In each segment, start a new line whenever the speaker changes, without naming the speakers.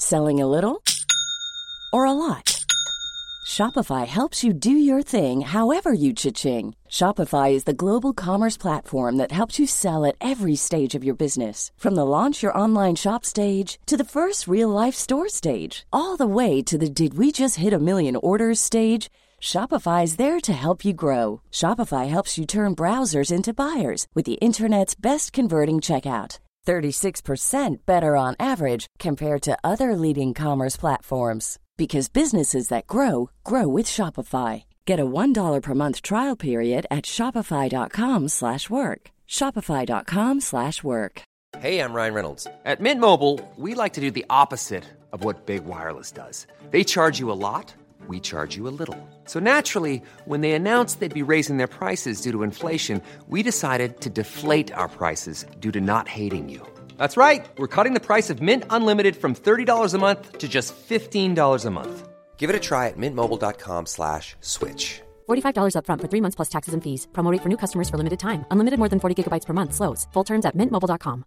Selling a little or a lot? Shopify helps you do your thing however you cha-ching. Shopify is the global commerce platform that helps you sell at every stage of your business. From the launch your online shop stage to the first real-life store stage, all the way to the did we just hit a million orders stage. Shopify is there to help you grow. Shopify helps you turn browsers into buyers with the internet's best converting checkout. 36% better on average compared to other leading commerce platforms. Because businesses that grow, grow with Shopify. Get a $1 per month trial period at shopify.com/work. Shopify.com/work.
Hey, I'm Ryan Reynolds. At Mint Mobile, we like to do the opposite of what Big Wireless does. They charge you a lot, we charge you a little. So naturally, when they announced they'd be raising their prices due to inflation, we decided to deflate our prices due to not hating you. That's right. We're cutting the price of Mint Unlimited from $30 a month to just $15 a month. Give it a try at mintmobile.com/switch.
$45 up front for 3 months plus taxes and fees. Promo rate for new customers for limited time. Unlimited more than 40 gigabytes per month. Slows full terms at mintmobile.com.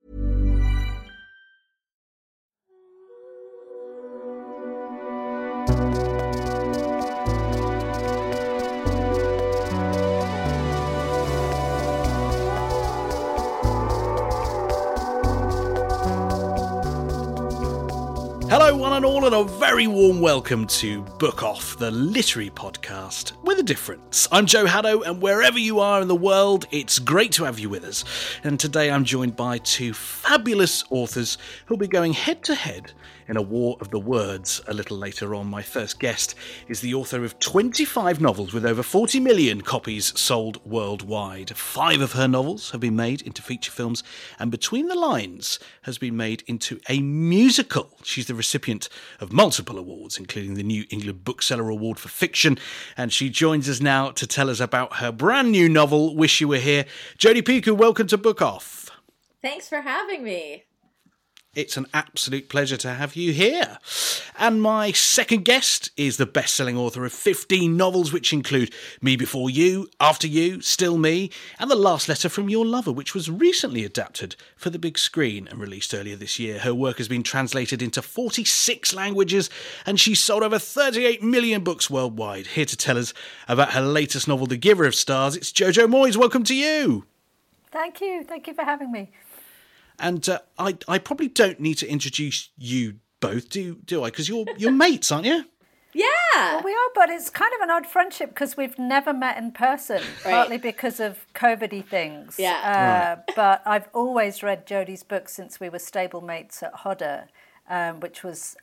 Hello one and all, and a very warm welcome to Book Off, the literary podcast with a difference. I'm Joe Haddo, and wherever you are in the world, it's great to have you with us. And today I'm joined by two fabulous authors who'll be going head to head in a war of the words a little later on. My first guest is the author of 25 novels with over 40 million copies sold worldwide. 5 of her novels have been made into feature films, and Between the Lines has been made into a musical. She's the recipient of multiple awards, including the New England Bookseller Award for Fiction, and she joins us now to tell us about her brand new novel, Wish You Were Here. Jodi Picoult, welcome to Book Off.
Thanks for having me.
It's an absolute pleasure to have you here. And my second guest is the best-selling author of 15 novels, which include Me Before You, After You, Still Me, and The Last Letter from Your Lover, which was recently adapted for the big screen and released earlier this year. Her work has been translated into 46 languages, and she's sold over 38 million books worldwide. Here to tell us about her latest novel, The Giver of Stars, it's Jojo Moyes. Welcome to you.
Thank you. Thank you for having me.
And I probably don't need to introduce you both, do I? Because you're mates, aren't you?
Yeah.
Well, we are, but it's kind of an odd friendship because we've never met in person, partly because of COVID-y things.
Yeah.
But I've always read Jodi's books since we were stablemates at Hodder, which was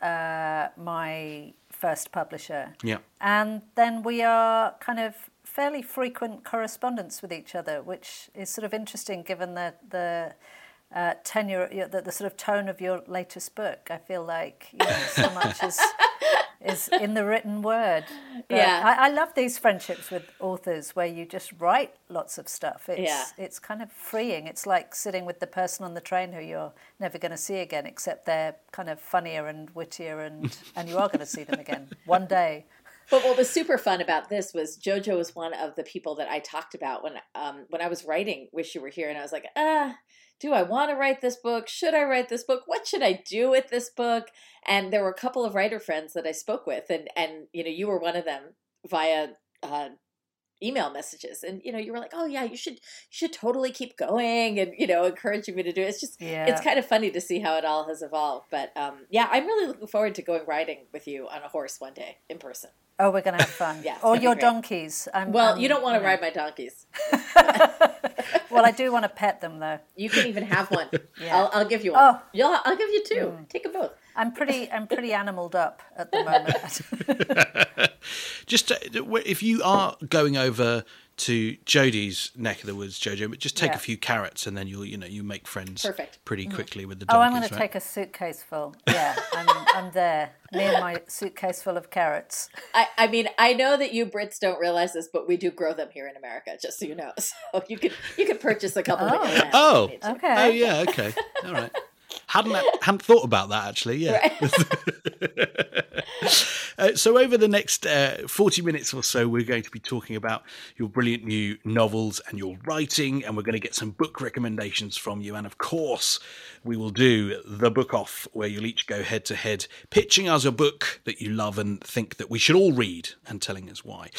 my first publisher. Yeah. And then we are kind of fairly frequent correspondents with each other, which is sort of interesting given the tenure, the sort of tone of your latest book. I feel like so much is in the written word. But yeah, I love these friendships with authors where you just write lots of stuff. It's kind of freeing. It's like sitting with the person on the train who you're never going to see again, except they're kind of funnier and wittier, and you are going to see them again one day.
But what was super fun about this was Jojo was one of the people that I talked about when I was writing Wish You Were Here, and I was like, do I want to write this book? Should I write this book? What should I do with this book? And there were a couple of writer friends that I spoke with, and you were one of them via email messages, and you were like, oh yeah, you should totally keep going, and encouraging me to do it. It's just it's kind of funny to see how it all has evolved. But I'm really looking forward to going riding with you on a horse one day in person.
Oh, we're going to have fun.
Yeah,
or your donkeys.
You don't want to ride my donkeys.
Well, I do want to pet them, though.
You can even have one. Yeah. I'll give you one. Oh. I'll give you 2. Take them both.
I'm pretty animaled up at the moment.
Just if you are going over to Jodi's neck of the woods, Jojo, but just take a few carrots, and then you make friends pretty quickly with the donkeys.
I'm going to take a suitcase full. Yeah, I'm there. Me and my suitcase full of carrots.
I mean, I know that you Brits don't realize this, but we do grow them here in America, just so you know. So you could purchase a couple of them.
Oh, okay. Oh, yeah, okay. All right. Hadn't thought about that, actually, yeah. Right. So over the next 40 minutes or so, we're going to be talking about your brilliant new novels and your writing, and we're going to get some book recommendations from you. And of course, we will do the book off, where you'll each go head to head, pitching us a book that you love and think that we should all read, and telling us why.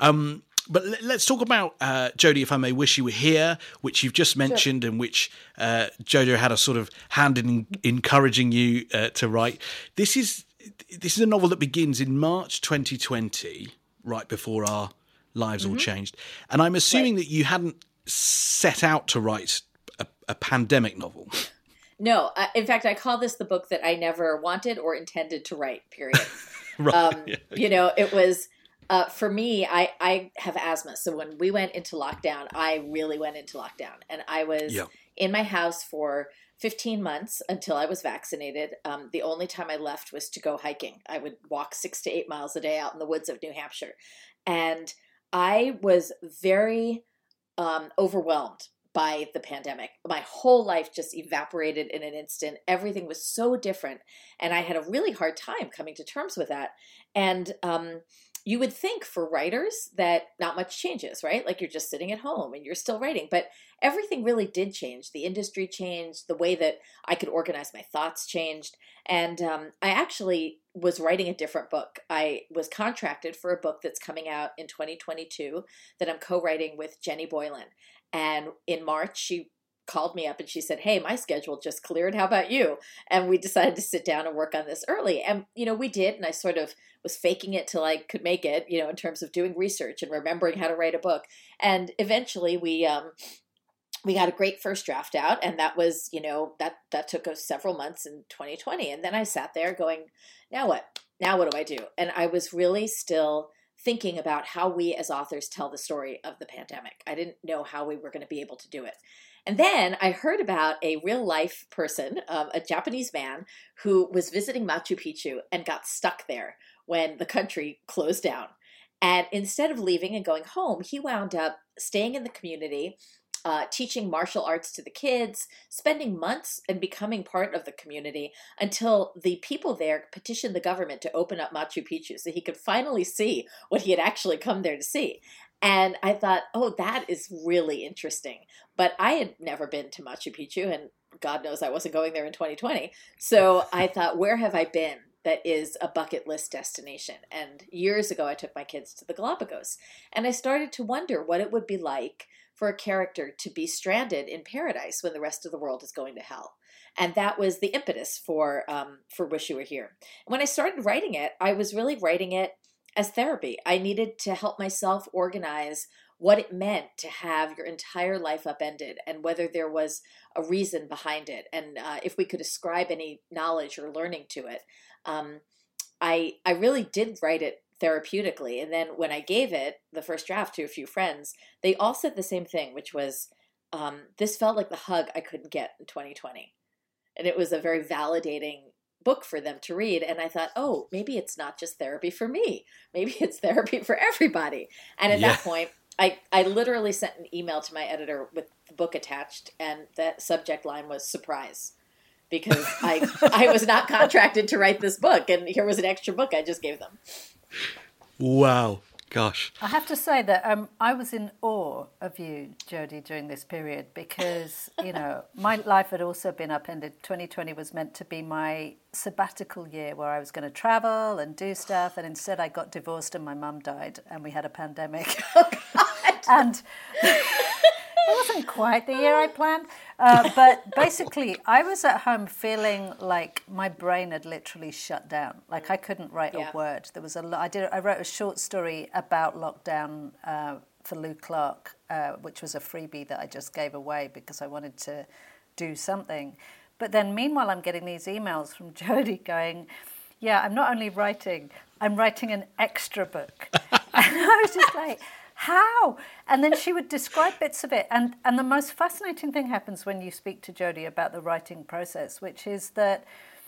But let's talk about, Jodie, if I may, Wish You Were Here, which you've just mentioned, and which Jojo had a sort of hand in encouraging you to write. This is a novel that begins in March 2020, right before our lives all changed. And I'm assuming that you hadn't set out to write a pandemic novel.
No. In fact, I call this the book that I never wanted or intended to write, period.
Right. Yeah, okay.
You know, it was... for me, I have asthma. So when we went into lockdown, I really went into lockdown. And I was in my house for 15 months until I was vaccinated. The only time I left was to go hiking. I would walk 6 to 8 miles a day out in the woods of New Hampshire. And I was very overwhelmed by the pandemic. My whole life just evaporated in an instant. Everything was so different. And I had a really hard time coming to terms with that. And you would think for writers that not much changes, right? Like you're just sitting at home and you're still writing, but everything really did change. The industry changed, the way that I could organize my thoughts changed. And I actually was writing a different book. I was contracted for a book that's coming out in 2022 that I'm co-writing with Jenny Boylan. And in March, she called me up and she said, "Hey, my schedule just cleared. How about you?" And we decided to sit down and work on this early. And, you know, we did. And I sort of was faking it till I could make it, you know, in terms of doing research and remembering how to write a book. And eventually we got a great first draft out. And that was, you know, that took us several months in 2020. And then I sat there going, now what? Now what do I do? And I was really still thinking about how we as authors tell the story of the pandemic. I didn't know how we were going to be able to do it. And then I heard about a real life person, a Japanese man who was visiting Machu Picchu and got stuck there when the country closed down. And instead of leaving and going home, he wound up staying in the community, teaching martial arts to the kids, spending months and becoming part of the community until the people there petitioned the government to open up Machu Picchu so he could finally see what he had actually come there to see. And I thought, oh, that is really interesting. But I had never been to Machu Picchu, and God knows I wasn't going there in 2020. So I thought, where have I been that is a bucket list destination? And years ago, I took my kids to the Galapagos. And I started to wonder what it would be like for a character to be stranded in paradise when the rest of the world is going to hell. And that was the impetus for Wish You Were Here. When I started writing it, I was really writing it as therapy. I needed to help myself organize what it meant to have your entire life upended and whether there was a reason behind it and if we could ascribe any knowledge or learning to it. I really did write it therapeutically. And then when I gave it, the first draft, to a few friends, they all said the same thing, which was, this felt like the hug I couldn't get in 2020. And it was a very validating book for them to read. And I thought, oh, maybe it's not just therapy for me. Maybe it's therapy for everybody. And at that point, I literally sent an email to my editor with the book attached, and that subject line was surprise, because I was not contracted to write this book, and here was an extra book I just gave them.
Wow. Gosh.
I have to say that I was in awe of you, Jodie, during this period because, you know, my life had also been upended. 2020 was meant to be my sabbatical year where I was going to travel and do stuff, and instead I got divorced and my mum died and we had a pandemic.
Oh, God.
And it wasn't quite the year I planned. But basically, I was at home feeling like my brain had literally shut down. Like I couldn't write a word. There was a lot. I wrote a short story about lockdown for Lou Clark, which was a freebie that I just gave away because I wanted to do something. But then meanwhile, I'm getting these emails from Jodie going, yeah, I'm not only writing, I'm writing an extra book. And I was just like, how? And then she would describe bits of it. And the most fascinating thing happens when you speak to Jodie about the writing process, which is that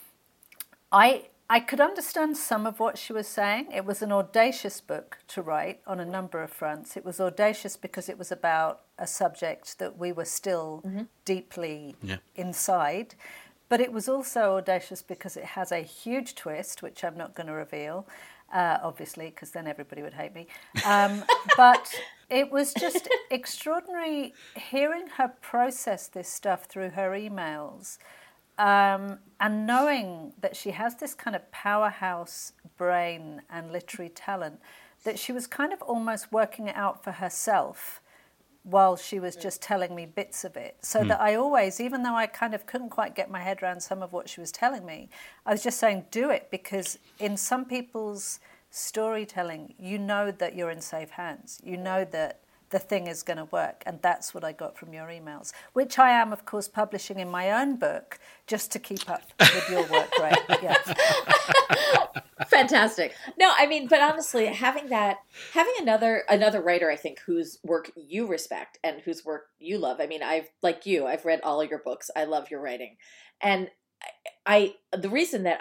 I could understand some of what she was saying. It was an audacious book to write on a number of fronts. It was audacious because it was about a subject that we were still deeply inside. But it was also audacious because it has a huge twist, which I'm not going to reveal, obviously, because then everybody would hate me. But it was just extraordinary hearing her process this stuff through her emails, and knowing that she has this kind of powerhouse brain and literary talent, that she was kind of almost working it out for herself while she was just telling me bits of it. So that I always, even though I kind of couldn't quite get my head around some of what she was telling me, I was just saying, do it, because in some people's storytelling, you know that you're in safe hands. You know that the thing is going to work. And that's what I got from your emails, which I am, of course, publishing in my own book just to keep up with your work rate. Yeah.
Fantastic. No, I mean, but honestly, having another writer, I think, whose work you respect and whose work you love. I mean, I've read all of your books. I love your writing. And the reason that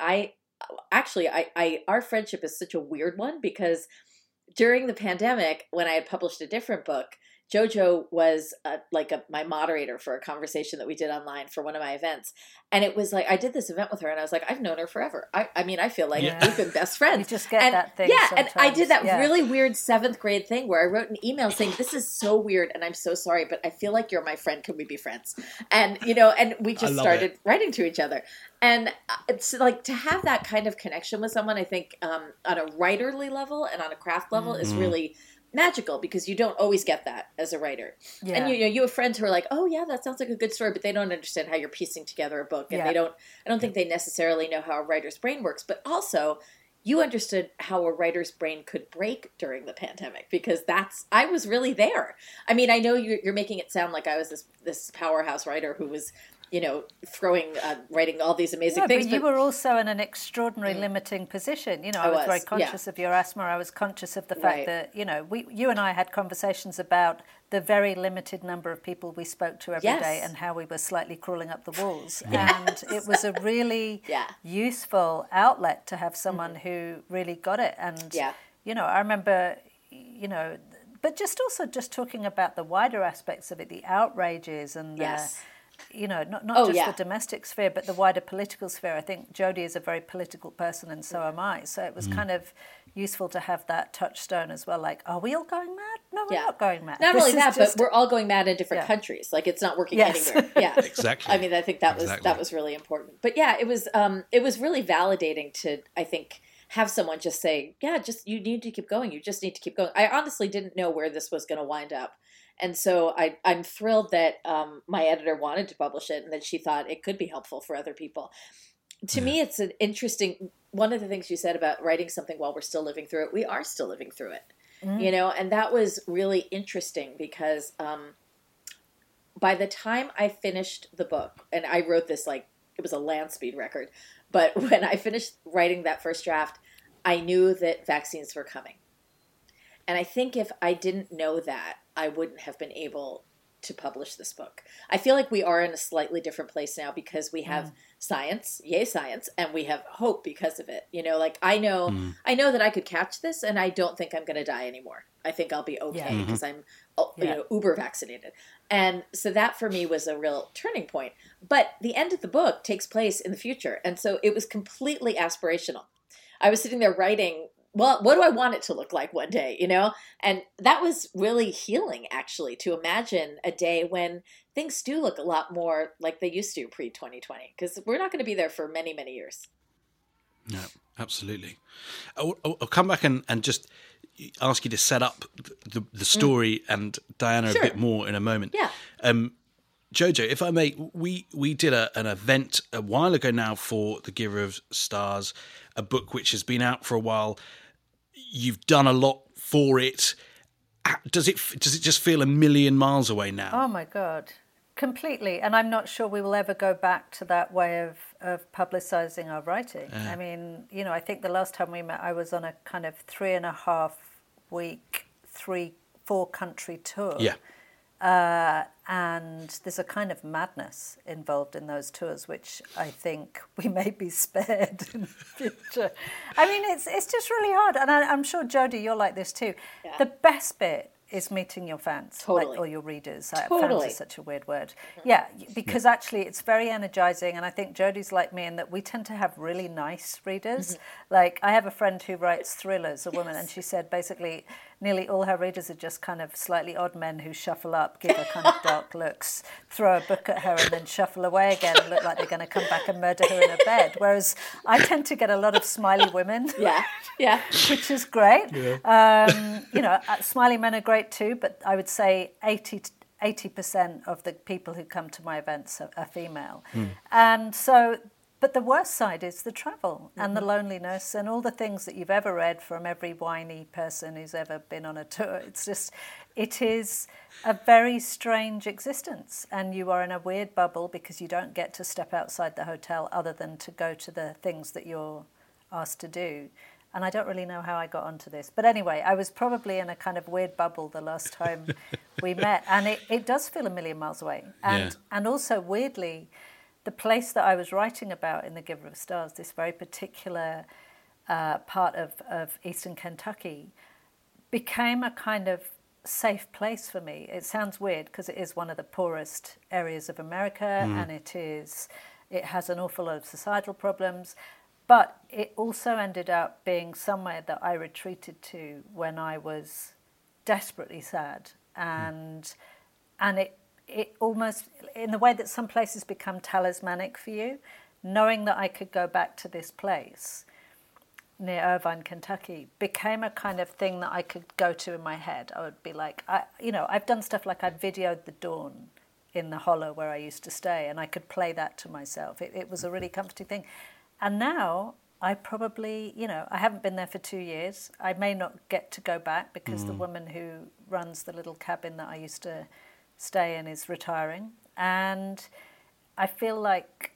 our friendship is such a weird one, because during the pandemic, when I had published a different book, Jojo was my moderator for a conversation that we did online for one of my events. And it was like, I did this event with her and I was like, I've known her forever. I mean, I feel like we've been best friends.
You just get that thing.
Yeah.
Sometimes.
And I did that really weird 7th grade thing where I wrote an email saying, this is so weird and I'm so sorry, but I feel like you're my friend. Can we be friends? And, and we just started writing to each other. And it's like, to have that kind of connection with someone, I think on a writerly level and on a craft level is really magical, because you don't always get that as a writer. Yeah. And you have friends who are like, oh yeah, that sounds like a good story, but they don't understand how you're piecing together a book, and I don't think they necessarily know how a writer's brain works. But also, you understood how a writer's brain could break during the pandemic, because I was really there. I mean, I know you're making it sound like I was this powerhouse writer who was writing all these amazing things.
But you were also in an extraordinary limiting position. I was very conscious of your asthma. I was conscious of the fact that, you and I had conversations about the very limited number of people we spoke to every day and how we were slightly crawling up the walls. And it was a really useful outlet to have someone who really got it. And, I remember, but just talking about the wider aspects of it, the outrages and not just the domestic sphere, but the wider political sphere. I think Jodie is a very political person, and so am I. So it was kind of useful to have that touchstone as well. Like, are we all going mad? No, we're not going mad.
Not only that, but we're all going mad in different countries. Like, it's not working anywhere. Yeah,
exactly.
I mean, I think that was really important. But yeah, it was really validating to, I think, have someone just say, you need to keep going. You just need to keep going. I honestly didn't know where this was going to wind up. And so I'm thrilled that my editor wanted to publish it and that she thought it could be helpful for other people. To me, it's an interesting, one of the things you said about writing something while we're still living through it, we are still living through it, and that was really interesting because by the time I finished the book, and I wrote this like, it was a land speed record, but when I finished writing that first draft, I knew that vaccines were coming. And I think if I didn't know that, I wouldn't have been able to publish this book. I feel like we are in a slightly different place now because we have science, yay science, and we have hope because of it. Like I know that I could catch this, and I don't think I'm going to die anymore. I think I'll be okay because I'm uber vaccinated. And so that for me was a real turning point. But the end of the book takes place in the future. And so it was completely aspirational. I was sitting there writing, well, what do I want it to look like one day, And that was really healing, actually, to imagine a day when things do look a lot more like they used to pre-2020, because we're not going to be there for many, many years.
No, absolutely. I'll come back and just ask you to set up the story and Diana a bit more in a moment.
Yeah.
Jojo, if I may, we did an event a while ago now for The Giver of Stars, a book which has been out for a while. You've done a lot for it. Does it just feel a million miles away now?
Oh my God, completely. And I'm not sure we will ever go back to that way of publicizing our writing. I mean, I think the last time we met, I was on a kind of 3.5 week, 4 country tour.
Yeah.
And there's a kind of madness involved in those tours, which I think we may be spared in the future. I mean, it's just really hard. And I'm sure, Jodie, you're like this too. Yeah. The best bit is meeting your fans,
Totally.
or your readers.
Totally.
Fans is such a weird word. Yeah, because actually it's very energizing, and I think Jodie's like me in that we tend to have really nice readers. Like, I have a friend who writes thrillers, a woman, and she said basically nearly all her readers are just kind of slightly odd men who shuffle up, give her kind of dark looks, throw a book at her, and then shuffle away again and look like they're going to come back and murder her in her bed. Whereas I tend to get a lot of smiley women.
Yeah.
Which is great. Yeah. Smiley men are great too, but I would say 80% of the people who come to my events are female. And so, but the worst side is the travel and the loneliness and all the things that you've ever read from every whiny person who's ever been on a tour. It is a very strange existence, and you are in a weird bubble because you don't get to step outside the hotel other than to go to the things that you're asked to do. And I don't really know how I got onto this. But anyway, I was probably in a kind of weird bubble the last time we met. And it does feel a million miles away. And also, weirdly, the place that I was writing about in The Giver of Stars, this very particular part of eastern Kentucky, became a kind of safe place for me. It sounds weird because it is one of the poorest areas of America, and it has an awful lot of societal problems. But it also ended up being somewhere that I retreated to when I was desperately sad. And it almost, in the way that some places become talismanic for you, knowing that I could go back to this place near Irvine, Kentucky, became a kind of thing that I could go to in my head. I would be like, I've done stuff like I videoed the dawn in the hollow where I used to stay, and I could play that to myself. It was a really comforting thing. And now I probably, I haven't been there for 2 years. I may not get to go back because the woman who runs the little cabin that I used to stay in is retiring. And I feel like,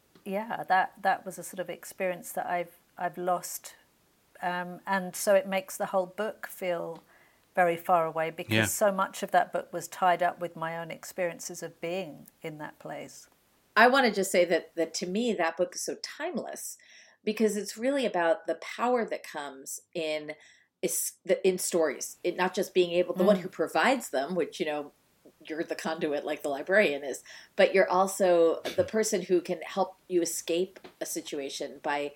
that was a sort of experience that I've lost. And so it makes the whole book feel very far away because so much of that book was tied up with my own experiences of being in that place.
I want to just say that to me, that book is so timeless because it's really about the power that comes in stories. It not just being able, the one who provides them, which, you're the conduit like the librarian is, but you're also the person who can help you escape a situation by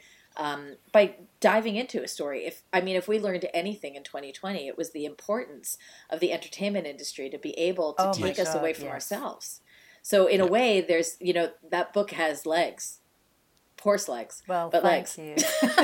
diving into a story. If we learned anything in 2020, it was the importance of the entertainment industry to be able to take us away from ourselves. So in a way, there's, that book has legs, horse legs,
but
thank
legs. You.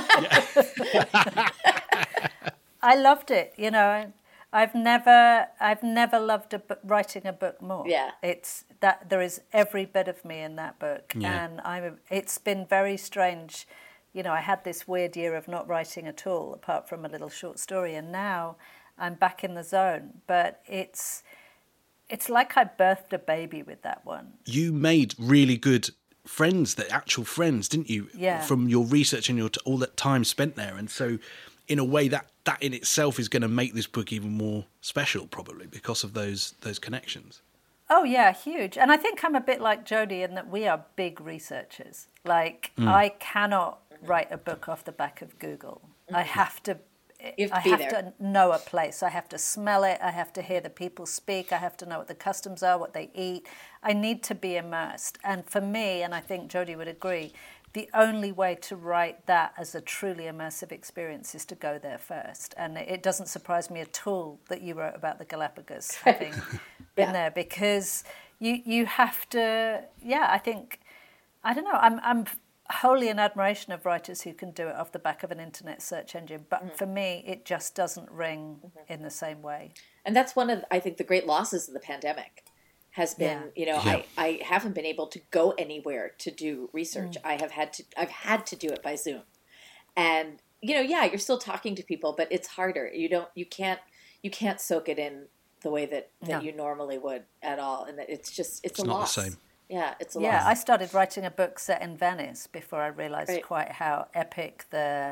I loved it. I've never loved writing a book more.
Yeah,
it's that there is every bit of me in that book, and it's been very strange. I had this weird year of not writing at all, apart from a little short story, and now I'm back in the zone. But it's like I birthed a baby with that one.
You made really good friends, the actual friends, didn't you?
Yeah.
From your research and all that time spent there. And so, in a way, that in itself is going to make this book even more special, probably, because of those connections.
Oh, yeah, huge. And I think I'm a bit like Jodie in that we are big researchers. Like, I cannot write a book off the back of Google. I have to... I have to know a place. I have to smell it. I have to hear the people speak. I have to know what the customs are, what they eat. I need to be immersed. And for me, and I think Jodie would agree, the only way to write that as a truly immersive experience is to go there first. And it doesn't surprise me at all that you wrote about the Galapagos, having been there, because you have to. I think, I don't know. I'm wholly in admiration of writers who can do it off the back of an internet search engine. But for me, it just doesn't ring in the same way.
And that's one of, I think, the great losses of the pandemic has been, I haven't been able to go anywhere to do research. I've had to do it by Zoom. And, you're still talking to people, but it's harder. You can't soak it in the way that you normally would at all. And it's a loss.
Not the same.
Yeah, it's a
loss.
loss.
I started writing a book set in Venice before I realised quite how epic the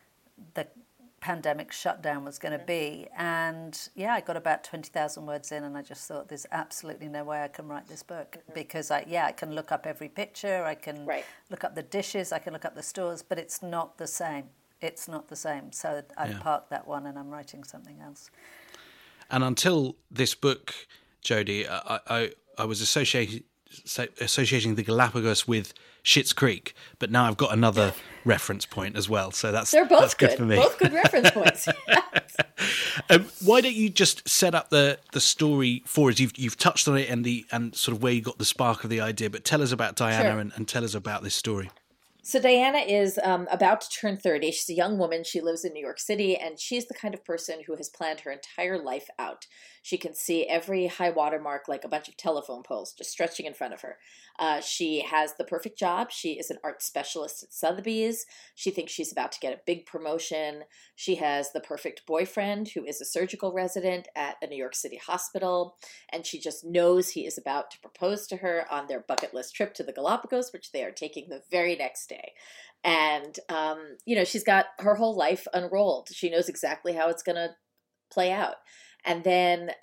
pandemic shutdown was going to be. And I got about 20,000 words in, and I just thought there's absolutely no way I can write this book because I can look up every picture, I can look up the dishes, I can look up the stores, but it's not the same. It's not the same. So I've parked that one and I'm writing something else.
And until this book, Jodie, I was associating the Galapagos with Schitt's Creek, but now I've got another reference point as well. So they're both that's good for me.
Both good reference points.
Why don't you just set up the story for us? You've touched on it and sort of where you got the spark of the idea, but tell us about Diana and tell us about this story.
So Diana is about to turn 30. She's a young woman. She lives in New York City, and she's the kind of person who has planned her entire life out. She can see every high water mark like a bunch of telephone poles just stretching in front of her. She has the perfect job. She is an art specialist at Sotheby's. She thinks she's about to get a big promotion. She has the perfect boyfriend who is a surgical resident at a New York City hospital, and she just knows he is about to propose to her on their bucket list trip to the Galapagos, which they are taking the very next day. And, she's got her whole life unrolled. She knows exactly how it's going to play out. And then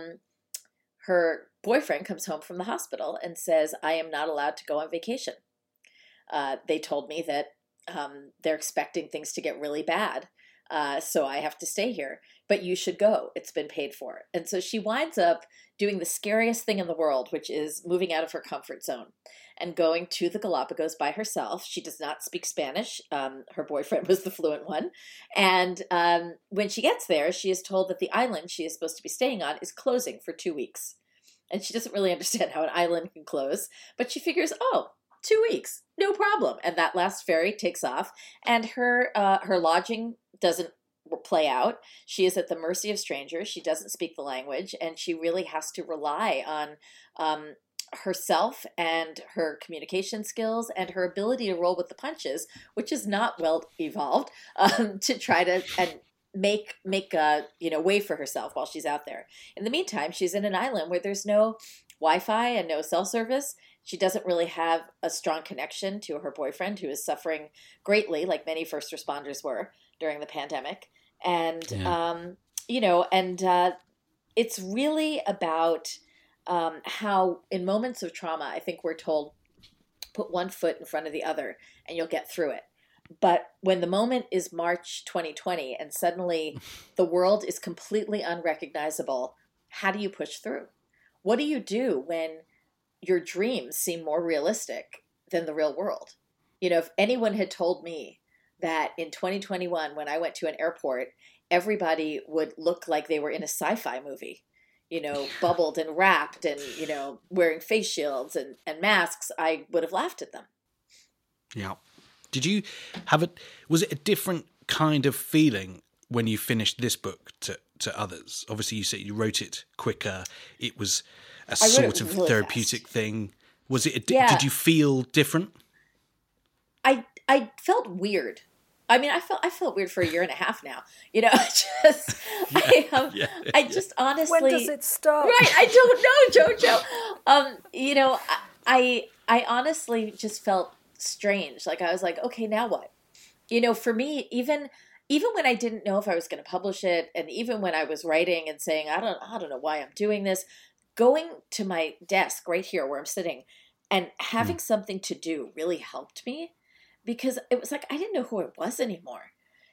her boyfriend comes home from the hospital and says, I am not allowed to go on vacation. They told me that they're expecting things to get really bad. So I have to stay here, but you should go. It's been paid for. And so she winds up doing the scariest thing in the world, which is moving out of her comfort zone and going to the Galapagos by herself. She does not speak Spanish. Her boyfriend was the fluent one. And when she gets there, she is told that the island she is supposed to be staying on is closing for 2 weeks. And she doesn't really understand how an island can close, but she figures, 2 weeks, no problem. And that last ferry takes off, and her lodging doesn't play out. She is at the mercy of strangers. She doesn't speak the language, and she really has to rely on herself and her communication skills and her ability to roll with the punches, which is not well evolved, to try to make way for herself while she's out there. In the meantime, she's in an island where there's no Wi-Fi and no cell service. She doesn't really have a strong connection to her boyfriend, who is suffering greatly, like many first responders were during the pandemic. And, it's really about how in moments of trauma, I think we're told, put one foot in front of the other and you'll get through it. But when the moment is March 2020 and suddenly the world is completely unrecognizable, how do you push through? What do you do when your dreams seem more realistic than the real world? If anyone had told me that in 2021, when I went to an airport, everybody would look like they were in a sci-fi movie, bubbled and wrapped and, wearing face shields and masks, I would have laughed at them.
Yeah. Did you was it a different kind of feeling when you finished this book to others? Obviously, you said you wrote it quicker. It was a sort of really therapeutic fast thing. Was it? Did you feel different?
I felt weird. I mean, I felt weird for a year and a half now. I just honestly.
When does it stop?
Right, I don't know, Jojo. I honestly just felt strange. Like I was like, okay, now what? For me, even when I didn't know if I was going to publish it, and even when I was writing and saying, I don't know why I'm doing this, going to my desk right here where I'm sitting and having something to do really helped me, because it was like I didn't know who I was anymore.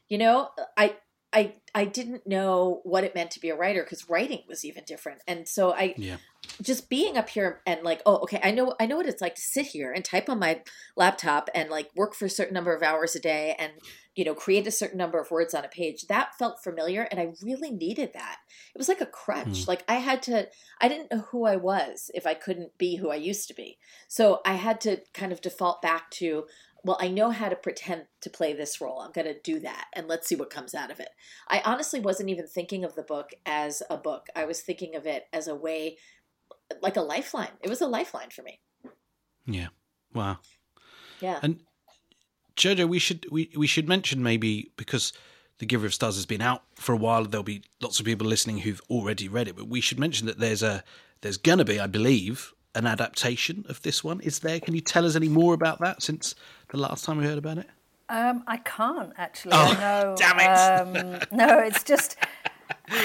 I didn't know what it meant to be a writer, because writing was even different. And so just being up here and like, I know what it's like to sit here and type on my laptop and like work for a certain number of hours a day and, create a certain number of words on a page. That felt familiar, and I really needed that. It was like a crutch. Like I didn't know who I was if I couldn't be who I used to be. So I had to kind of default back to, well, I know how to pretend to play this role. I'm going to do that, and let's see what comes out of it. I honestly wasn't even thinking of the book as a book. I was thinking of it as a way, like a lifeline. It was a lifeline for me.
Yeah. Wow.
Yeah.
And Jojo, we should mention, maybe, because The Giver of Stars has been out for a while, there'll be lots of people listening who've already read it, but we should mention that there's going to be, I believe, an adaptation of this one. Is there? Can you tell us any more about that since the last time we heard about it?
I can't, actually.
Oh,
I know,
damn it!
No, it's just...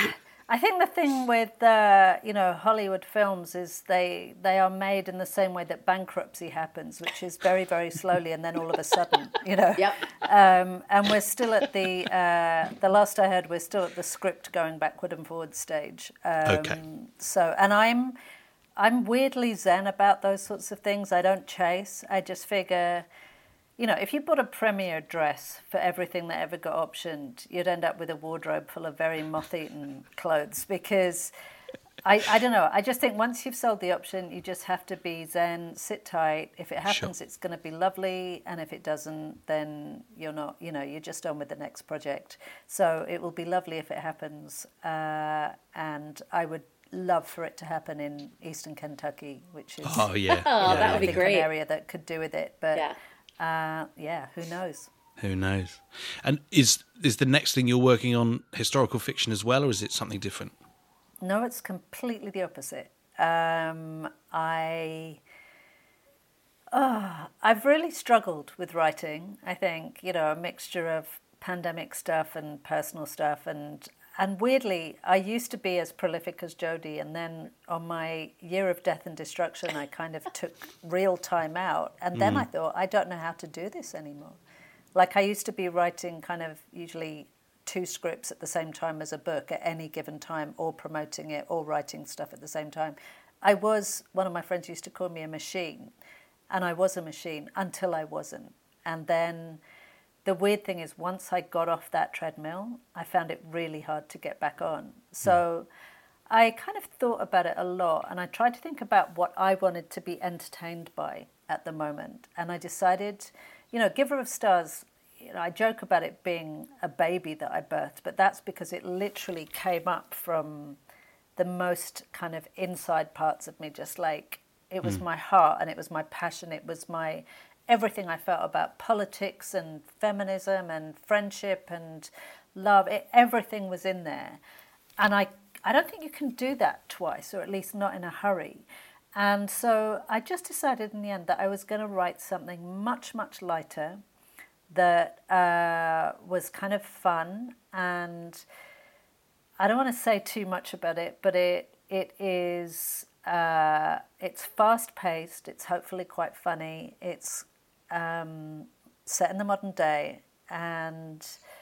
I think the thing with Hollywood films is they are made in the same way that bankruptcy happens, which is very, very slowly and then all of a sudden,
Yep.
And we're still at the last I heard, we're still at the script going backward and forward stage.
Okay.
So, and I'm weirdly zen about those sorts of things. I don't chase. I just figure, if you bought a Premier dress for everything that ever got optioned, you'd end up with a wardrobe full of very moth-eaten clothes because I don't know. I just think once you've sold the option, you just have to be zen, sit tight. If it happens, It's going to be lovely. And if it doesn't, then you're not, you're just on with the next project. So it will be lovely if it happens. And I would love for it to happen in Eastern Kentucky, which is
that would be great.
An area that could do with it. But who knows?
Who knows? And is the next thing you're working on historical fiction as well, or is it something different?
No, it's completely the opposite. I've really struggled with writing. I think, a mixture of pandemic stuff and personal stuff, and weirdly, I used to be as prolific as Jodie, and then on my year of death and destruction, I kind of took real time out, and then I thought, I don't know how to do this anymore. Like I used to be writing kind of usually 2 scripts at the same time as a book at any given time, or promoting it, or writing stuff at the same time. One of my friends used to call me a machine, and I was a machine until I wasn't. And then the weird thing is once I got off that treadmill, I found it really hard to get back on. So I kind of thought about it a lot, and I tried to think about what I wanted to be entertained by at the moment. And I decided, Giver of Stars, I joke about it being a baby that I birthed, but that's because it literally came up from the most kind of inside parts of me, just like it was my heart and it was my passion, it was my everything I felt about politics and feminism and friendship and love. Everything was in there. And I don't think you can do that twice, or at least not in a hurry. And so I just decided in the end that I was going to write something much, much lighter that was kind of fun. And I don't want to say too much about it, but it's fast-paced, it's hopefully quite funny, it's set in the modern day, and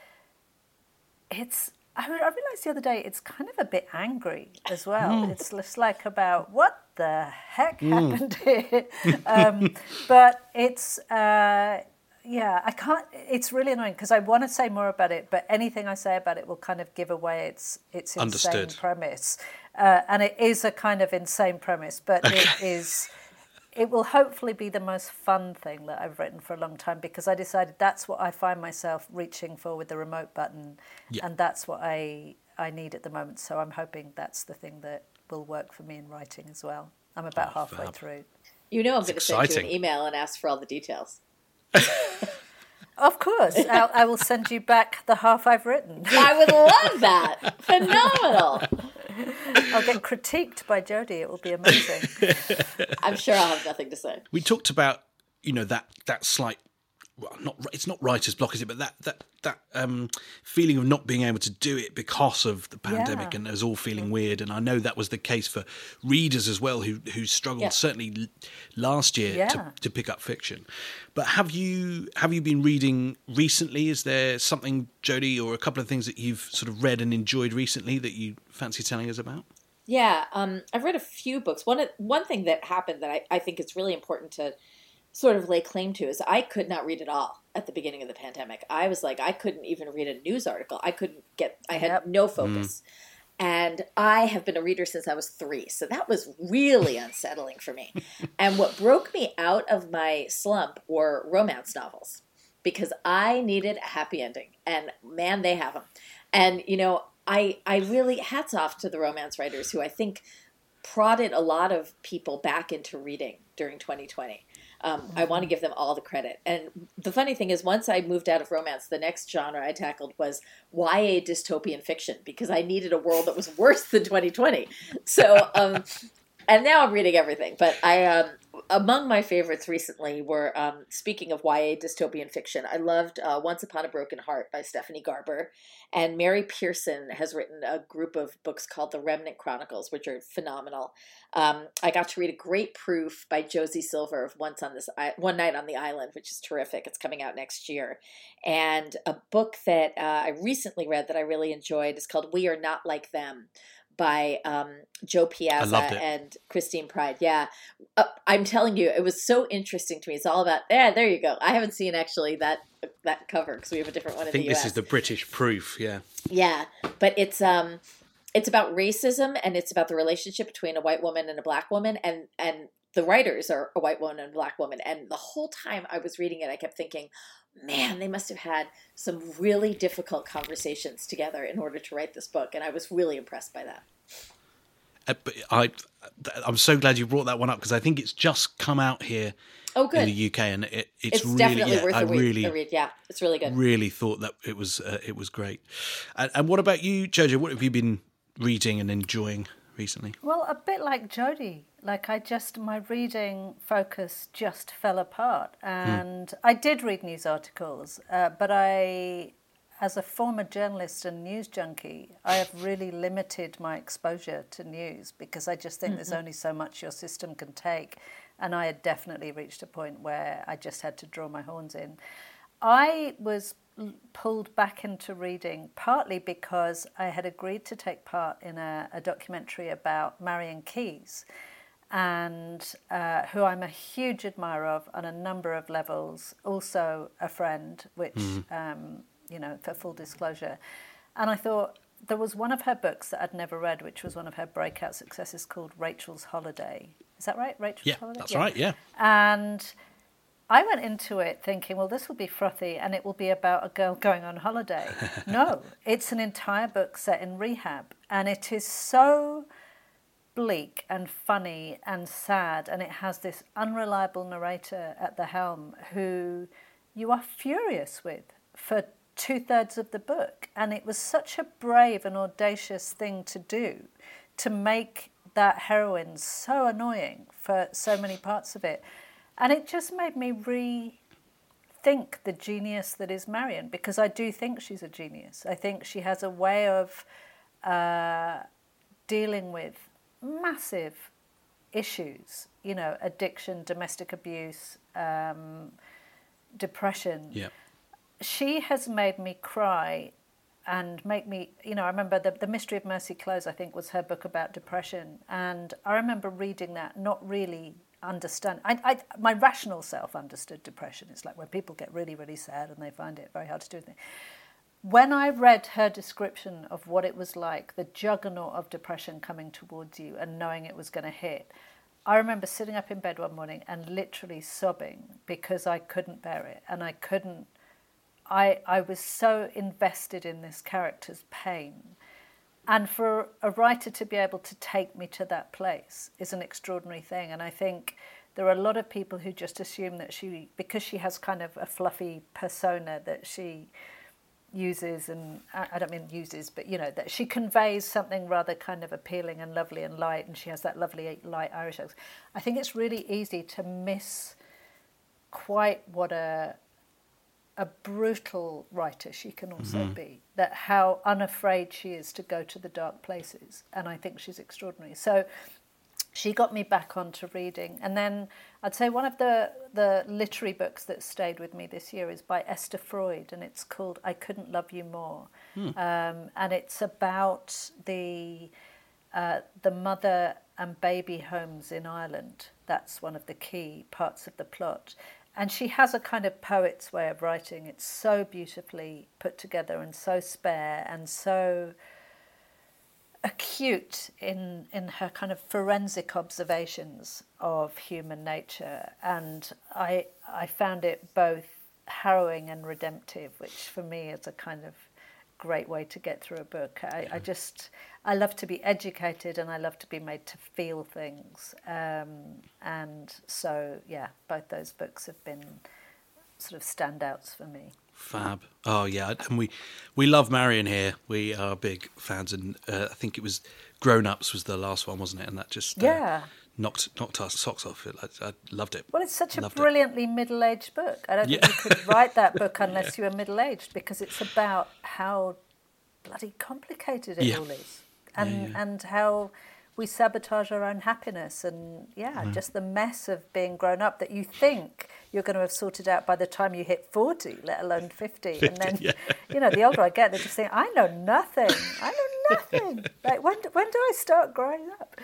I realised the other day it's kind of a bit angry as well. It's just like about what the heck happened here. But it's I can't. It's really annoying because I want to say more about it, but anything I say about it will kind of give away its insane premise. And it is a kind of insane premise, but it will hopefully be the most fun thing that I've written for a long time, because I decided that's what I find myself reaching for with the remote button, and that's what I need at the moment. So I'm hoping that's the thing that will work for me in writing as well. I'm about halfway through.
I'm going to send you an email and ask for all the details.
Of course. I will send you back the half I've written.
I would love that. Phenomenal.
I'll get critiqued by Jodie. It will be amazing.
I'm sure I'll have nothing to say.
We talked about, that slight, it's not writer's block, is it? But that feeling of not being able to do it because of the pandemic and us all feeling weird. And I know that was the case for readers as well, who struggled certainly last year to pick up fiction. But have you been reading recently? Is there something, Jodie, or a couple of things that you've sort of read and enjoyed recently that you fancy telling us about?
Yeah, I've read a few books. One thing that happened that I think is really important to sort of lay claim to is I could not read at all at the beginning of the pandemic. I was like, I couldn't even read a news article. I had no focus. And I have been a reader since I was 3. So that was really unsettling for me. And what broke me out of my slump were romance novels, because I needed a happy ending. And man, they have them. And, I really, hats off to the romance writers who I think prodded a lot of people back into reading during 2020. I want to give them all the credit. And the funny thing is, once I moved out of romance, the next genre I tackled was YA dystopian fiction, because I needed a world that was worse than 2020. So, and now I'm reading everything. But among my favorites recently were, speaking of YA dystopian fiction, I loved Once Upon a Broken Heart by Stephanie Garber. And Mary Pearson has written a group of books called The Remnant Chronicles, which are phenomenal. I got to read A Great Proof by Josie Silver of One Night on the Island, which is terrific. It's coming out next year. And a book that I recently read that I really enjoyed is called We Are Not Like Them by Joe Piazza and Christine Pride. Yeah. I'm telling you, it was so interesting to me. It's all about, there you go. I haven't seen actually that cover because we have a different one in the US.
I think this is the British proof, yeah.
Yeah, but it's about racism, and it's about the relationship between a white woman and a black woman, and the writers are a white woman and a black woman. And the whole time I was reading it, I kept thinking, man, they must have had some really difficult conversations together in order to write this book. And I was really impressed by that.
I'm so glad you brought that one up because I think it's just come out here in the UK, and it's really,
definitely worth a read. Yeah, it's really good.
Really thought that it was great. And what about you, Jojo? What have you been reading and enjoying recently?
Well, a bit like Jodie. Like my reading focus just fell apart, and I did read news articles, but as a former journalist and news junkie, I have really limited my exposure to news because I just think there's only so much your system can take, and I had definitely reached a point where I just had to draw my horns in. I was pulled back into reading partly because I had agreed to take part in a documentary about Marian Keyes, and who I'm a huge admirer of on a number of levels, also a friend, which, for full disclosure. And I thought there was one of her books that I'd never read, which was one of her breakout successes called Rachel's Holiday. Is that right? Rachel's Holiday?
That's right, yeah.
And I went into it thinking, well, this will be frothy and it will be about a girl going on holiday. No, it's an entire book set in rehab, and it is so bleak and funny and sad, and it has this unreliable narrator at the helm who you are furious with for 2/3 of the book. And it was such a brave and audacious thing to do, to make that heroine so annoying for so many parts of it. And it just made me rethink the genius that is Marian, because I do think she's a genius. I think she has a way of dealing with massive issues, addiction, domestic abuse, depression.
Yeah.
She has made me cry and make me, I remember the Mystery of Mercy Close, I think, was her book about depression. And I remember reading that, not really understand. My rational self understood depression. It's like when people get really, really sad and they find it very hard to do anything. When I read her description of what it was like, the juggernaut of depression coming towards you and knowing it was going to hit, I remember sitting up in bed one morning and literally sobbing because I couldn't bear it. And I was so invested in this character's pain. And for a writer to be able to take me to that place is an extraordinary thing. And I think there are a lot of people who just assume that because she has kind of a fluffy persona that she uses, and I don't mean uses, but that she conveys something rather kind of appealing and lovely and light, and she has that lovely light Irish accent. I think it's really easy to miss quite what a brutal writer she can also be, that how unafraid she is to go to the dark places, and I think she's extraordinary. So she got me back onto reading. And then I'd say one of the literary books that stayed with me this year is by Esther Freud, and it's called I Couldn't Love You More. And it's about the mother and baby homes in Ireland. That's one of the key parts of the plot. And she has a kind of poet's way of writing. It's so beautifully put together and so spare and so acute in her kind of forensic observations of human nature. And I found it both harrowing and redemptive, which for me is a kind of great way to get through a book. I love to be educated and I love to be made to feel things. And so, both those books have been sort of standouts for me.
Fab. Oh, yeah. And we love Marian here. We are big fans. And I think it was Grown Ups was the last one, wasn't it? And that just knocked our socks off. I loved it.
Well, it's such a brilliantly middle-aged book. I don't think you could write that book unless you were middle-aged, because it's about how bloody complicated it all is, and how we sabotage our own happiness, and just the mess of being grown up that you think you're going to have sorted out by the time you hit 40, let alone 50. And then, the older I get, they're just saying, I know nothing. Like, when do I start growing up?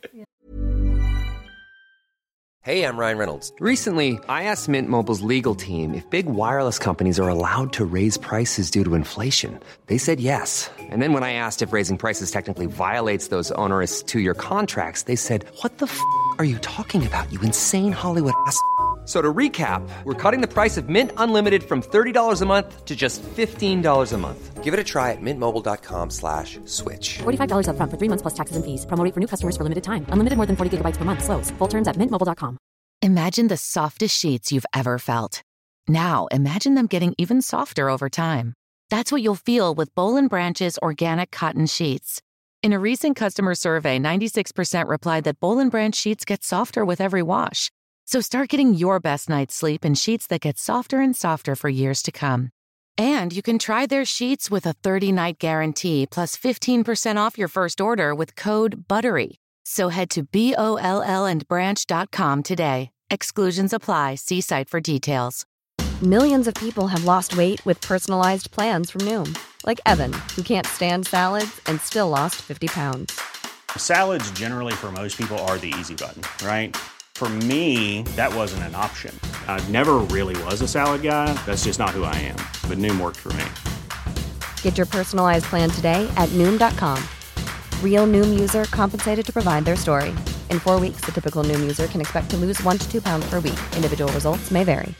Hey, I'm Ryan Reynolds. Recently, I asked Mint Mobile's legal team if big wireless companies are allowed to raise prices due to inflation. They said yes. And then when I asked if raising prices technically violates those onerous 2-year contracts, they said, what the f*** are you talking about, you insane Hollywood ass f- So to recap, we're cutting the price of Mint Unlimited from $30 a month to just $15 a month. Give it a try at mintmobile.com/switch.
$45 up front for 3 months plus taxes and fees. Promo rate for new customers for limited time. Unlimited more than 40 gigabytes per month slows. Full terms at mintmobile.com.
Imagine the softest sheets you've ever felt. Now imagine them getting even softer over time. That's what you'll feel with Boll & Branch's organic cotton sheets. In a recent customer survey, 96% replied that Boll & Branch sheets get softer with every wash. So start getting your best night's sleep in sheets that get softer and softer for years to come. And you can try their sheets with a 30-night guarantee plus 15% off your first order with code BUTTERY. So head to BOLLandbranch.com today. Exclusions apply. See site for details.
Millions of people have lost weight with personalized plans from Noom. Like Evan, who can't stand salads and still lost 50 pounds.
Salads generally for most people are the easy button, right? For me, that wasn't an option. I never really was a salad guy. That's just not who I am. But Noom worked for me.
Get your personalized plan today at Noom.com. Real Noom user compensated to provide their story. In 4 weeks, the typical Noom user can expect to lose 1 to 2 pounds per week. Individual results may vary.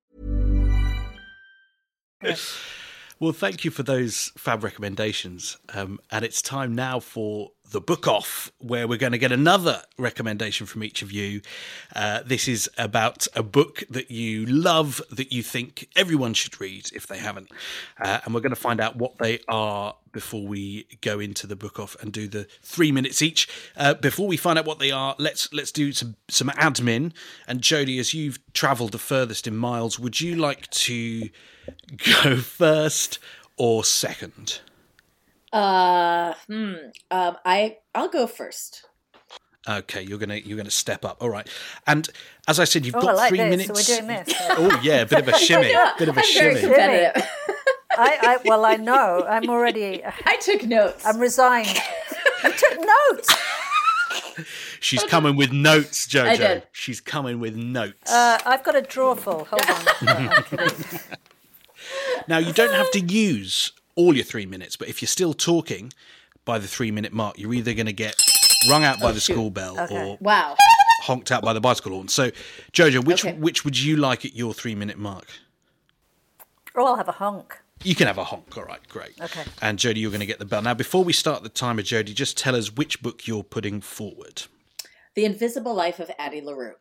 Well, thank you for those fab recommendations. And it's time now for the Book Off, where we're going to get another recommendation from each of you. This is about a book that you love, that you think everyone should read if they haven't. And we're going to find out what they are before we go into the Book Off and do the 3 minutes each. Before we find out what they are, let's do some admin. And Jodie, as you've travelled the furthest in miles, would you like to go first or second?
I'll go first.
Okay, you're gonna step up. All right. And as I said, you've got
like
3
this,
minutes.
So we're doing this.
Oh yeah, a bit of a shimmy.
I'm very competitive.
I know. I'm already.
I took notes.
I'm resigned. You took notes.
She's coming with notes, Jojo.
I did.
She's coming with notes.
I've got a drawer full. Hold on.
Now, you don't have to use all your 3 minutes, but if you're still talking by the 3 minute mark, you're either going to get rung out by the school bell or honked out by the bicycle horn. So, Jojo, which would you like at your 3 minute mark?
Oh, I'll have a honk.
You can have a honk. All right, great.
Okay.
And Jodie, you're going to get the bell. Now, before we start the timer, Jodie, just tell us which book you're putting forward.
The Invisible Life of Addie LaRue.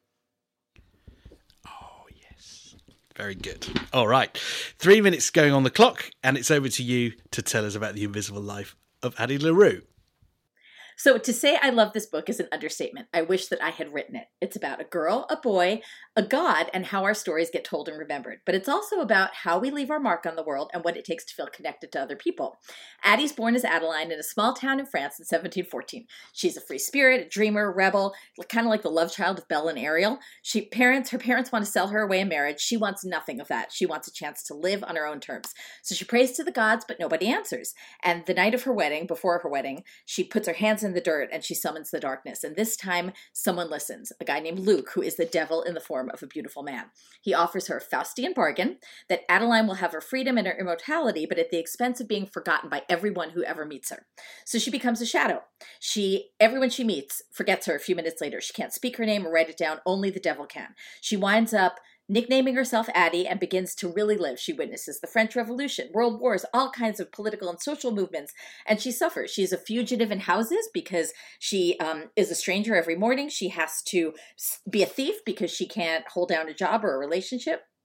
Oh, yes. Very good. All right. 3 minutes going on the clock, and it's over to you to tell us about The Invisible Life of Addie LaRue.
So to say I love this book is an understatement. I wish that I had written it. It's about a girl, a boy, a god, and how our stories get told and remembered. But it's also about how we leave our mark on the world and what it takes to feel connected to other people. Addie's born as Adeline in a small town in France in 1714. She's a free spirit, a dreamer, rebel, kind of like the love child of Belle and Ariel. Her parents want to sell her away in marriage. She wants nothing of that. She wants a chance to live on her own terms. So she prays to the gods, but nobody answers. And the night of her wedding, before her wedding, she puts her hands in the dirt and she summons the darkness. And this time, someone listens, a guy named Luke, who is the devil in the form of a beautiful man. He offers her a Faustian bargain that Adeline will have her freedom and her immortality, but at the expense of being forgotten by everyone who ever meets her. So she becomes a shadow. Everyone she meets forgets her a few minutes later. She can't speak her name or write it down. Only the devil can. She winds up nicknaming herself Addie and begins to really live. She witnesses the French Revolution, world wars, all kinds of political and social movements, and she suffers. She's a fugitive in houses because she is a stranger every morning. She has to be a thief because she can't hold down a job or a relationship.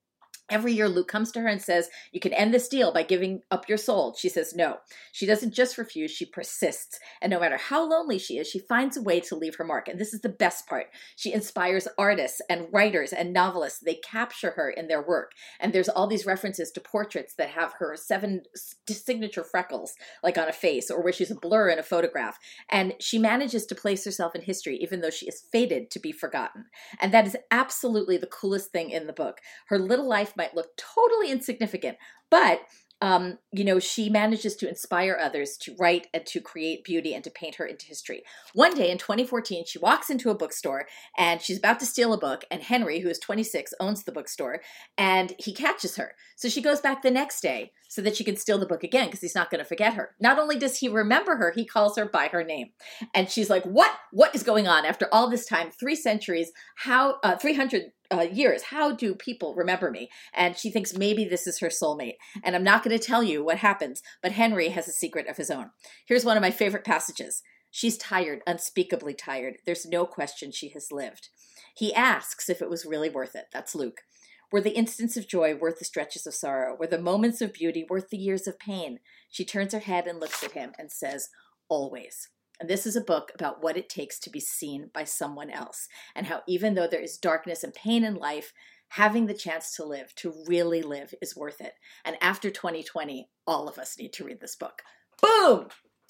Every year, Luke comes to her and says, you can end this deal by giving up your soul. She says no. She doesn't just refuse, she persists. And no matter how lonely she is, she finds a way to leave her mark. And this is the best part. She inspires artists and writers and novelists. They capture her in their work. And there's all these references to portraits that have her 7 signature freckles, like on a face, or where she's a blur in a photograph. And she manages to place herself in history, even though she is fated to be forgotten. And that is absolutely the coolest thing in the book. Her little life might look totally insignificant, but she manages to inspire others to write and to create beauty and to paint her into history. One day in 2014, she walks into a bookstore and she's about to steal a book, and Henry, who is 26, owns the bookstore, and he catches her. So she goes back the next day so that she can steal the book again, because he's not going to forget her. Not only does he remember her, he calls her by her name. And she's like, what is going on? After all this time, 3 centuries, 300 years, how do people remember me? And she thinks maybe this is her soulmate. And I'm not going to tell you what happens, but Henry has a secret of his own. Here's one of my favorite passages. She's tired, unspeakably tired. There's no question she has lived. He asks if it was really worth it. That's Luke. Were the instants of joy worth the stretches of sorrow? Were the moments of beauty worth the years of pain? She turns her head and looks at him and says, always. And this is a book about what it takes to be seen by someone else, and how even though there is darkness and pain in life, having the chance to live, to really live, is worth it. And after 2020, all of us need to read this book. Boom!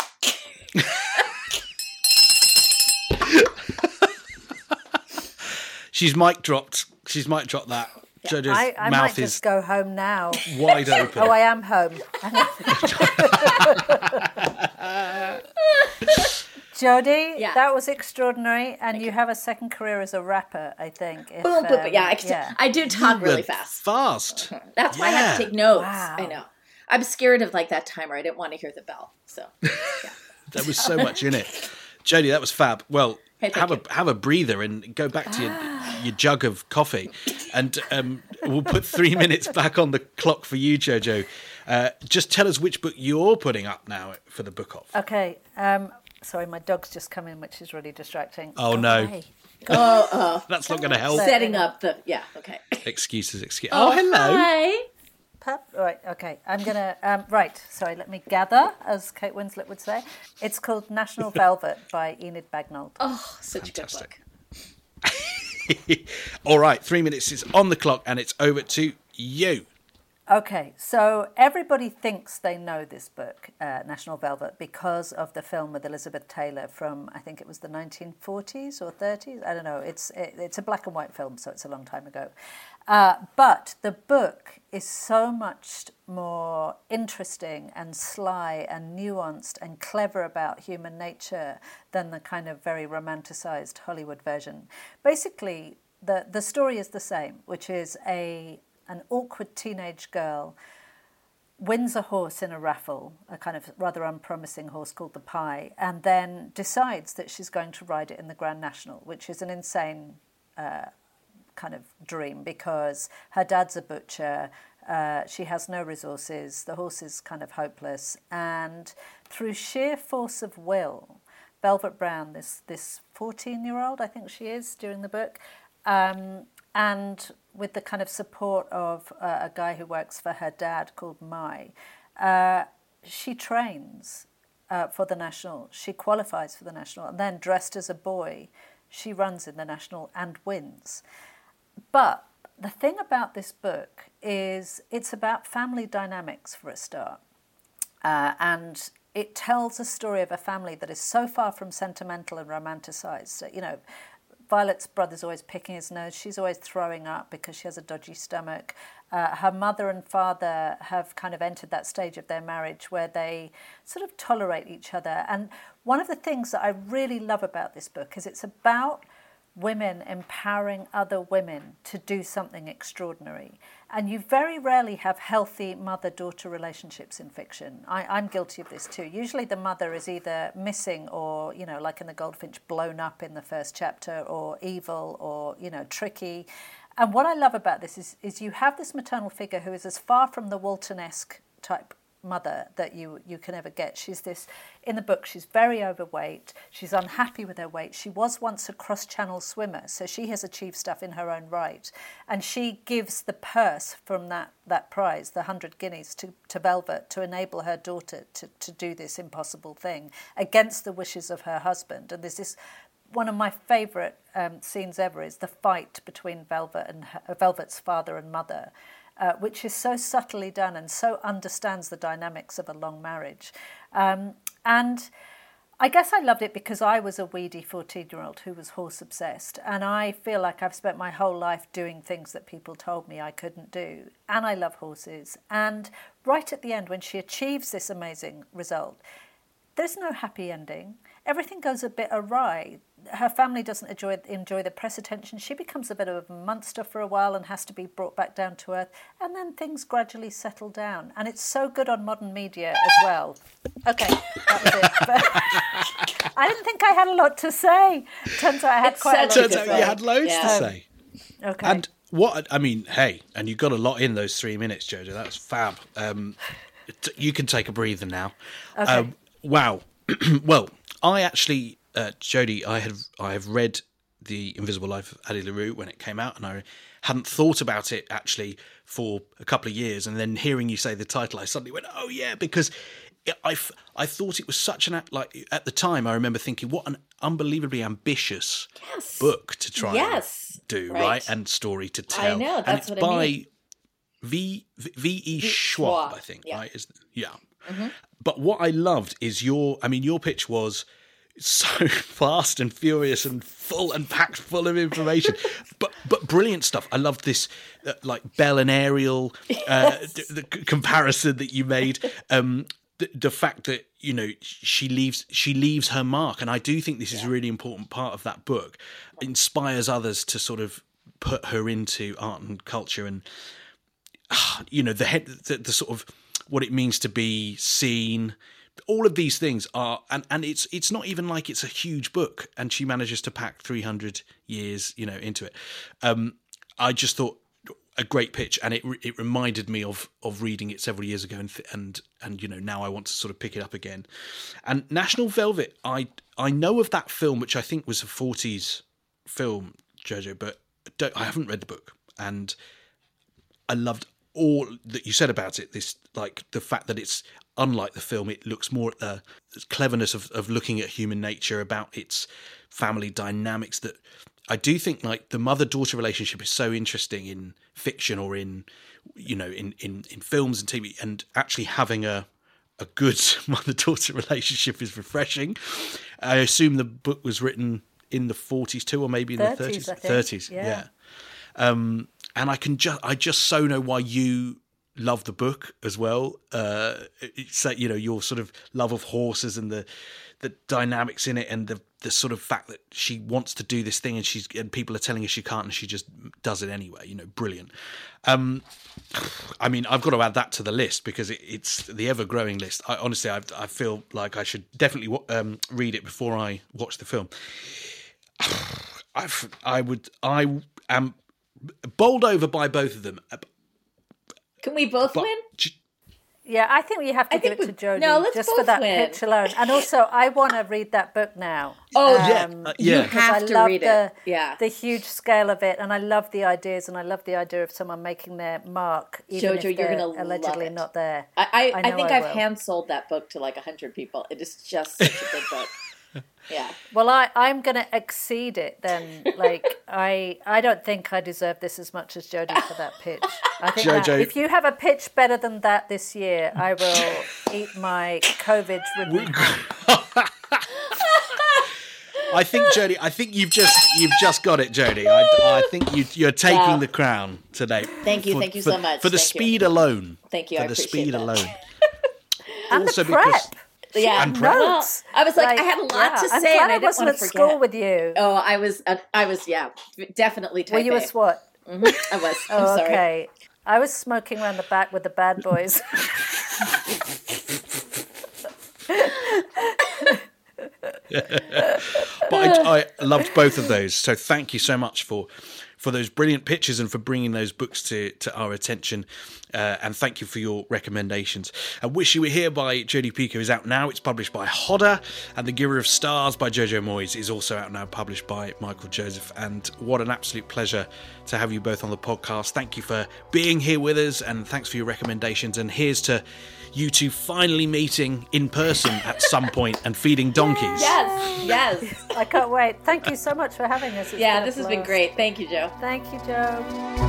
She's mic dropped that. Jojo's
I
mouth
might
is
just go home now.
Wide open.
Oh, I am home. Jodie, that was extraordinary, and you have a second career as a rapper, I think.
I do talk really fast. That's why I had to take notes. Wow. I know. I'm scared of like that timer. I didn't want to hear the bell. So yeah.
There was so much in it. Jodie, that was fab. Well, have a breather and go back to your jug of coffee, and we'll put 3 minutes back on the clock for you, Jojo. Just tell us which book you're putting up now for the book off.
Okay. Sorry, my dog's just come in, which is really distracting.
Oh, no. That's not going to help.
Setting up the... Yeah, okay.
Excuses. Oh, hello.
Hi.
Right, okay. I'm going to... let me gather, as Kate Winslet would say. It's called National Velvet by Enid Bagnold.
Oh, such
Fantastic.
a good book.
All right, 3 minutes is on the clock, and it's over to you.
Okay, so everybody thinks they know this book, National Velvet, because of the film with Elizabeth Taylor from, I think it was the 1940s or 30s. I don't know. It's a black and white film, so it's a long time ago. But the book is so much more interesting and sly and nuanced and clever about human nature than the kind of very romanticized Hollywood version. Basically, the story is the same, which is an awkward teenage girl wins a horse in a raffle, a kind of rather unpromising horse called the Pie, and then decides that she's going to ride it in the Grand National, which is an insane kind of dream because her dad's a butcher, she has no resources, the horse is kind of hopeless, and through sheer force of will, Velvet Brown, this 14-year-old, I think she is during the book, and with the kind of support of a guy who works for her dad called Mai, she trains for the National. She qualifies for the National, and then dressed as a boy, she runs in the National and wins. But the thing about this book is it's about family dynamics for a start. And it tells a story of a family that is so far from sentimental and romanticised. So, Violet's brother's always picking his nose. She's always throwing up because she has a dodgy stomach. Her mother and father have kind of entered that stage of their marriage where they sort of tolerate each other. And one of the things that I really love about this book is it's about women empowering other women to do something extraordinary. And you very rarely have healthy mother-daughter relationships in fiction. I'm guilty of this too. Usually the mother is either missing or, like in The Goldfinch, blown up in the first chapter, or evil, or, tricky. And what I love about this is you have this maternal figure who is as far from the Walton-esque type mother that you can ever get. She's this, in the book, she's very overweight. She's unhappy with her weight. She was once a cross-channel swimmer, so she has achieved stuff in her own right. And she gives the purse from that prize, the 100 guineas, to Velvet to enable her daughter to do this impossible thing against the wishes of her husband. And there's this, one of my favourite scenes ever is the fight between Velvet and Velvet's father and mother, which is so subtly done and so understands the dynamics of a long marriage. And I guess I loved it because I was a weedy 14-year-old who was horse obsessed, and I feel like I've spent my whole life doing things that people told me I couldn't do. And I love horses. And right at the end, when she achieves this amazing result, there's no happy ending. Everything goes a bit awry. Her family doesn't enjoy the press attention. She becomes a bit of a monster for a while and has to be brought back down to earth. And then things gradually settle down. And it's so good on modern media as well. Okay, that was it. But I didn't think I had a lot to say. Turns out I had quite a lot to say.
Turns out you had loads to say.
Okay.
And hey, and you got a lot in those 3 minutes, Jojo. That's fab. You can take a breather now.
Okay.
Wow. Well, I actually, Jodie, I have read The Invisible Life of Addie LaRue when it came out, and I hadn't thought about it actually for a couple of years. And then hearing you say the title, I suddenly went, oh yeah, because I thought it was such an, like, at the time I remember thinking, what an unbelievably ambitious book to try and do, right? And story to tell.
I know, that's
and it's
what I
by
mean.
V.E. Schwab, I think,
yeah.
right? Yeah.
Mm-hmm.
But what I loved is your pitch was so fast and furious and full and packed full of information, but brilliant stuff. I loved this, like Belle and Ariel, the comparison that you made. The fact that, you know, she leaves her mark, and I do think this is a really important part of that book. Inspires others to sort of put her into art and culture, and you know, the sort of what it means to be seen. All of these things are, and it's not even like it's a huge book, and she manages to pack 300 years, you know, into it. I just thought a great pitch, and it reminded me of reading it several years ago, and you know, now I want to sort of pick it up again. And National Velvet, I know of that film, which I think was a 40s film, Jojo, but I haven't read the book, and I loved all that you said about it. This, like, the fact that it's unlike the film, it looks more at the cleverness of looking at human nature, about its family dynamics. That I do think, like, the mother-daughter relationship is so interesting in fiction or in, you know, in films and TV, and actually having a good mother-daughter relationship is refreshing. I assume the book was written in the 40s too, or maybe in the 30s.
I think.
30s, yeah. And I just so know why you love the book as well. It's that, you know, your sort of love of horses and the dynamics in it, and the sort of fact that she wants to do this thing, and people are telling her she can't, and she just does it anyway. You know, brilliant. I mean, I've got to add that to the list because it's the ever-growing list. Honestly, I feel like I should definitely read it before I watch the film. I am bowled over by both of them.
Can we both win?
Yeah, I think we have to give it to Jodie just for that pitch alone. And also, I want to read that book now.
Oh,
yeah.
You have to read it.
The huge scale of it, and I love the ideas, and I love the idea of someone making their mark, even
Jojo,
if
you're
they're
going to
allegedly not there.
I think I've hand-sold that book to like 100 people. It is just such a good book. Yeah.
Well, I'm going to exceed it then. Like, I don't think I deserve this as much as Jodie for that pitch. I think
Jojo,
if you have a pitch better than that this year, I will eat my COVID-ridden.
I think, Jodie, you've just got it, Jodie. I think you're taking the crown today.
Thank you so much.
For the speed alone.
Thank you, I appreciate
speed
that.
alone.
And
also
the prep.
Yeah,
and
well,
I was like, I had a lot to say, and I didn't want to forget.
School with you.
Oh, I was, definitely type
Were you
A.
a SWAT?
Mm-hmm. I was. I'm sorry.
Okay. I was smoking around the back with the bad boys.
But I loved both of those, so thank you so much for for those brilliant pictures and for bringing those books to our attention. And thank you for your recommendations. And Wish You Were Here by Jodi Picoult is out now. It's published by Hodder. And The Giver of Stars by Jojo Moyes is also out now, published by Michael Joseph. And what an absolute pleasure to have you both on the podcast. Thank you for being here with us, and thanks for your recommendations. And here's to you two finally meeting in person at some point and feeding donkeys.
Yes.
I can't wait. Thank you so much for having us.
This has been great. Thank you, Joe.
Thank you, Joe.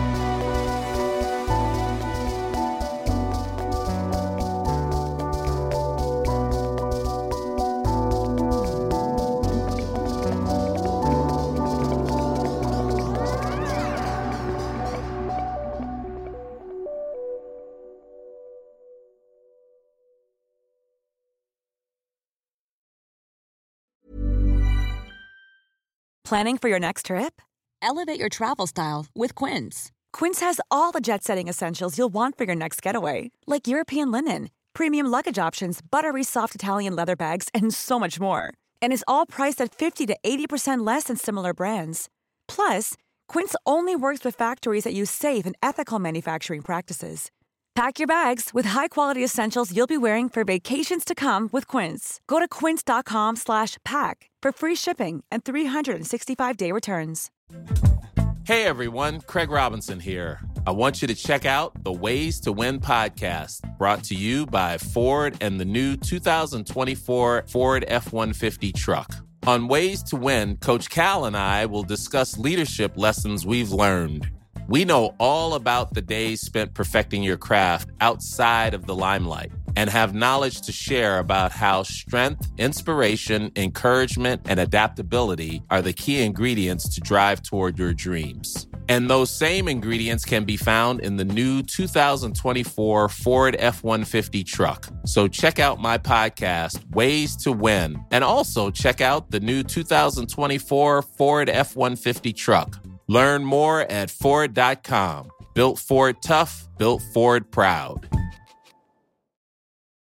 Planning for your next trip? Elevate your travel style with Quince. Quince has all the jet-setting essentials you'll want for your next getaway, like European linen, premium luggage options, buttery soft Italian leather bags, and so much more. And is all priced at 50 to 80% less than similar brands. Plus, Quince only works with factories that use safe and ethical manufacturing practices. Pack your bags with high-quality essentials you'll be wearing for vacations to come with Quince. Go to quince.com/pack for free shipping and 365-day returns.
Hey everyone, Craig Robinson here. I want you to check out the Ways to Win podcast, brought to you by Ford and the new 2024 Ford F-150 truck. On Ways to Win, Coach Cal and I will discuss leadership lessons we've learned. We know all about the days spent perfecting your craft outside of the limelight and have knowledge to share about how strength, inspiration, encouragement, and adaptability are the key ingredients to drive toward your dreams. And those same ingredients can be found in the new 2024 Ford F-150 truck. So check out my podcast, Ways to Win, and also check out the new 2024 Ford F-150 truck. Learn more at Ford.com. Built Ford tough, built Ford proud.